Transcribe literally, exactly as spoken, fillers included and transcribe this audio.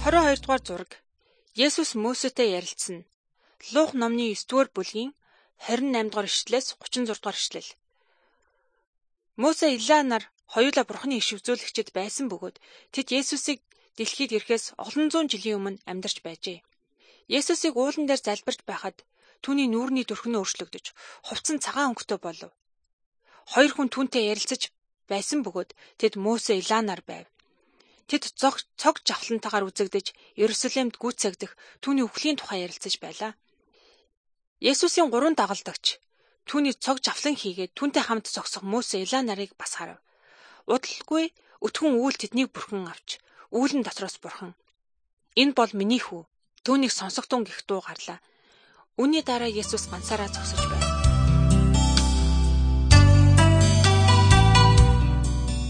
хорин хоёр дугаар зураг. Есүс Мөсетэй ярилцсан. Луух номны девять дугаар бүлгийн хорин eight дугаар ишлэлээс thirty-six дугаар ишлэл. Мөсе Илай нар хоёулаа Бурхны иш үзүүлэгчид байсан бөгөөд тэд Есүсийг дэлхийд ирэхээс олон зуун жилийн өмнө амьдарч байжээ. Есүсийг уулан дээр залбирч байхад түүний нүүрний төрхнөө өөрчлөгдөж, хувцсан цагаан өнгөтэй болов. Хоёр хүн түүнтэй ярилцаж байсан бөгөөд тэд Мөсе Илай нар байв. Тэд цог цог жавхлантайгаар үзэгдэж, Ерүсалимд гүйцээгдэх түүний үхлийн тухай ярилцаж байлаа. Есүсийн гурван дагалдагч түүний цог жавхлан хийгээд түүнтэй хамт зогсох Мөсе Илай нарыг бас харав. Удалгүй өтгөн үүл тэднийг бүрхэн авч, үүлэн дотроос бурхан. Энэ бол миний хүү. Түүнийг сонсогдун гэх дуу гарлаа. Үүний дараа Есүс ганцаараа зогсож байв.